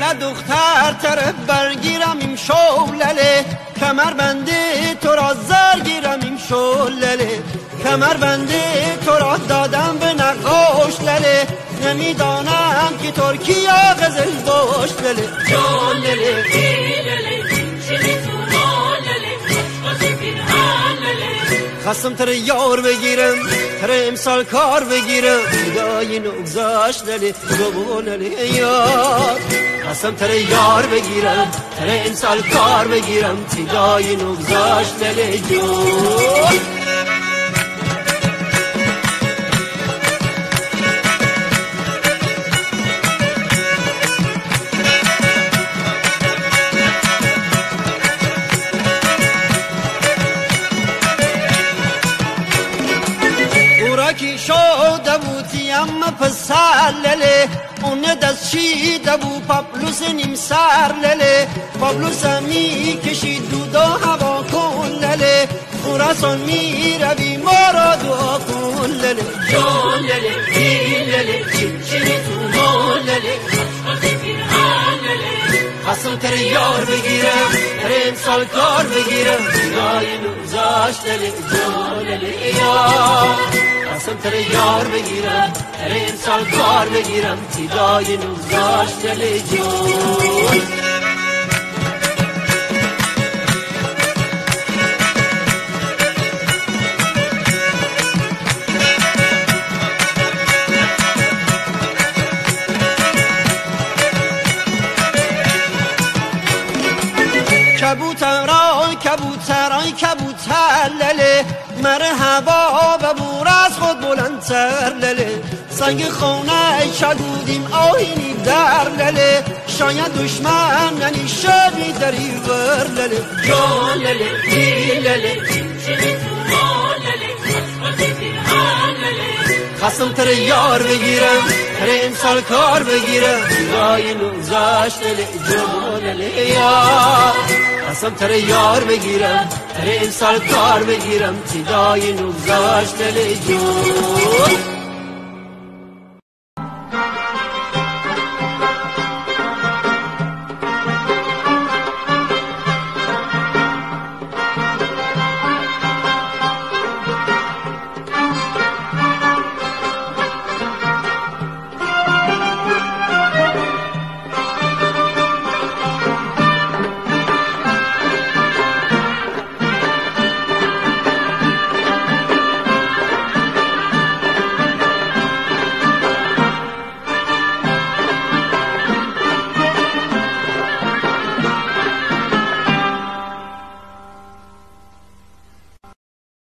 یه دختر تره برگیرم این شولله، کمر بنده تو را زرگیرم این شولله، کمر بنده تو را دادم به نقاش لله، نمیدانم که ترکی یا غزل باش لله شولله خواستم تره یار بگیرم، تره امسال کار بگیرم، صدای نگذاشت لله گبو لله یار. خواستم تره یار بگیرم، تره امسال کار بگیرم، صدای نگذاشت لله جون. کی شده بودی اما پسر لله، اون دست چیده بود پابلوس نیم سر لله، پابلوس می کشید دود و هوا کن لله، خراسان می روی ما را دعا کن لله جان لله این لله چیچینی تو مون لله خواستم تره یار بگیرم، تره امسال کار بگیرم، نگاهی نوزاش لله جان لله یار. خواستم تره یار بگیرم، تره امسال کار بگیرم، صدای نوزاش دل جون. کبوترای کبوترای کبوتر لله، مرحبا و بور از خود بلندتر لله، سنگ خونه شدودیم آینی در لله، شاید دشمن یعنی شبی دری ور لله جان لله این لله خواستم تره یار بگیرم، تره امسال کار بگیرم، نگاهی نوزاش لله جان لله یار. خواستم تره یار بگیرم، تره امسال کار بگیرم، صدای نوزاش دل جون.